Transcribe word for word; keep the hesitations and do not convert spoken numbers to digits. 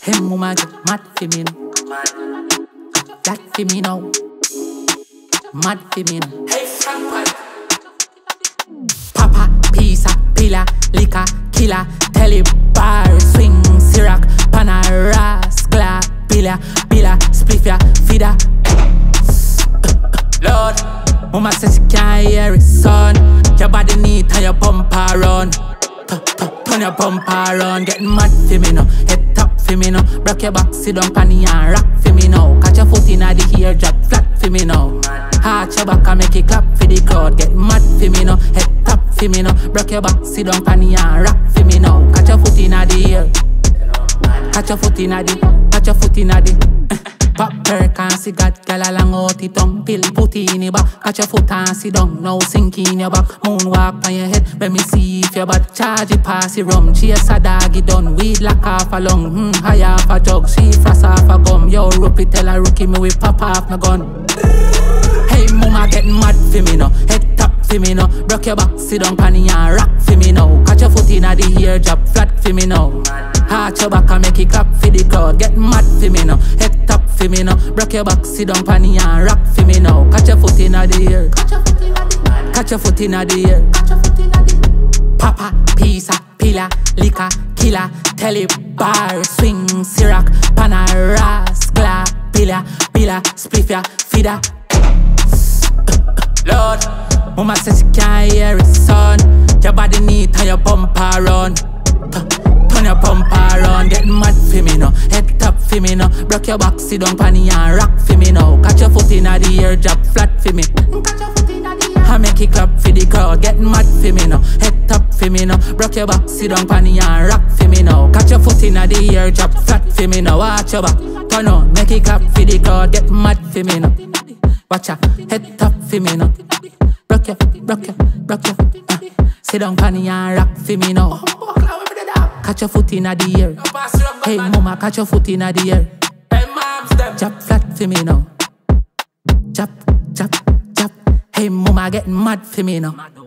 Him mama get mad for me now. That for me now. Mad for me now. Hey, Frank, Papa, pizza, pillar, liquor, killer, telly bar, swing, syrup, panaras, glass, pillar, pillar, spliffia, feeder. Lord, mama says she can't hear it, son. Your body neat and your bumper run. Turn your bumper run, getting mad for me now. Head top for me now. Broke your back, sit down panny and rock for me now. Catch your foot in the ear, drop flat for me now. Arch your back and make it clap for the crowd. Get mad for me now. Head top for me now. Broke your back, sit down panny and rock for me now. Catch your foot in the ear. Catch your foot in the, catch your foot in the. Pop perk and cigarette, gal along out the tongue. Pill put in your back, catch your foot and sit down. Now sink in your back, moonwalk on your head. Let me see if you're bad. Charge it pass it rum, chase a doggy done. Weed lock off a lung, hmm, high off a jug. She frost off a gum. Yo, Ruppy tell a rookie me we pop off my gun. Hey, mama getting mad for me now. Head top for me now. Broke your back, sit down panny and rock for me now. Catch your foot in the ear, drop flat for me now. Arch your back and make it clap for the crowd. Get mad for me now. Head top for me now. Broke your back, sit down panny and rock for me now. Catch your foot in the ear. Catch your foot in the ear. Papa, pizza, pillar, liquor, killer, telly bar, swing, syrup, panaras, glass, pillar, pillar, spliffia, feeder. Lord, mama says she can't hear it, son. Your body neat and your bumper run. Turn your bumper run, get mad for me now. Head top for me now. Broke your back, sit down panny and rock for me now. Catch your foot in the ear, drop flat for me. I make it clap for the crowd, get mad for me now. Head top for me now. Broke your back, sit down panny and rock for me now. Catch your foot in the ear, drop flat for me now. Watch your back, turn on, make it clap for the crowd, get mad for me now. Watch ya, head top for me now. Broke your, broke your, broke your. Uh. Sit down panny and rock for me now. Catch your foot in the air. Hey mama, catch your foot in the air. Chop flat for me now. Chop, chop, chop. Hey mama, getting mad for me now.